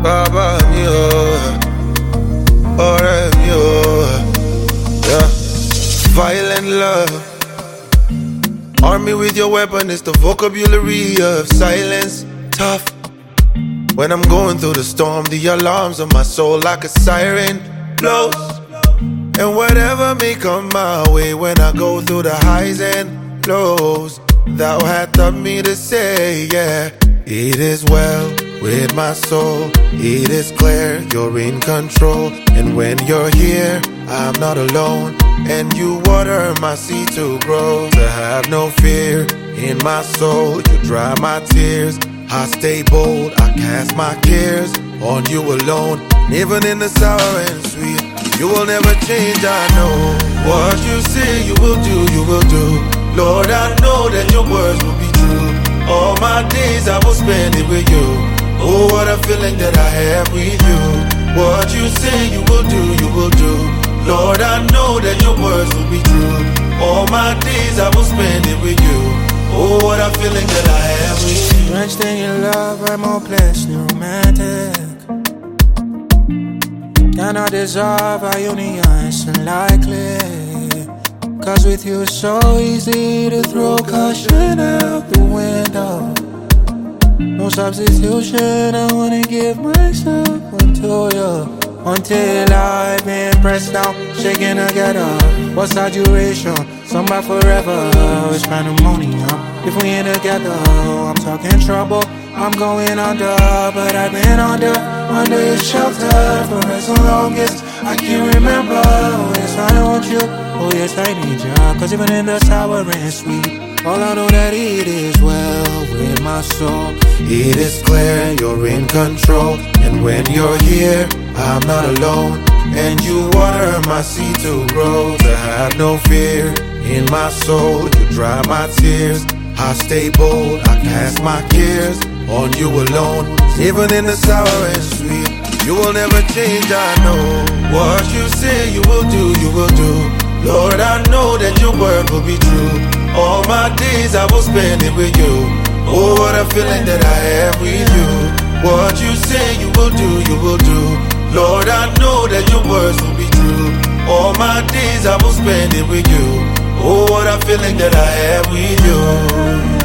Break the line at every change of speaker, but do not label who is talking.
bàbá mi o, ọ̀rẹ́ mi o. Yeah. Violent love. Arm me with your weapon, it's the vocabulary of silence. Tough. When I'm going through the storm, the alarms of my soul like a siren blows. And whatever may come my way when I go through the highs and lows, thou hast taught me to say, yeah, it is well with my soul. It is clear you're in control. And when you're here, I'm not alone. And you water my seed to grow. To have no fear in my soul, you dry my tears. I stay bold, I cast my cares on you alone. Even in the sour and sweet, you will never change, I know. What you say you will do, you will do. Lord, I know that your words will be true. All my days I will spend it with you. Oh, what a feeling that I have with you. What you say you will do, you will do. Lord, I know that your words will be true. All my days I will spend it with you. Oh, what a feeling that I have with you.
Drenched in your love, I'm more blessed and romantic. Cannot dissolve our union, it's unlikely. Cause with you it's so easy to throw caution out the window. No substitution, I wanna give myself unto you. Until I've been pressed down, shaking together. What's our duration? Somebody forever, it's pandemonium. If we ain't together, I'm talking trouble. I'm going under, but I've been under your shelter for as long as I can remember. Oh yes, I want you, oh yes, I need you. Cause even in the sour and sweet, all I know that it is well with my soul.
It is clear you're in control. And when you're here, I'm not alone. And you water my seed to grow. To have no fear in my soul, you dry my tears. I stay bold, I cast my cares on you alone. Even in the sour and sweet, you will never change, I know. What you say you will do, you will do. Lord, I know that your word will be true. All my days I will spend it with you. Oh, what a feeling that I have with you. What you say you will do, you will do. Lord, I know that your words will be true. All my days I will spend it with you. Oh, what a feeling that I have with you.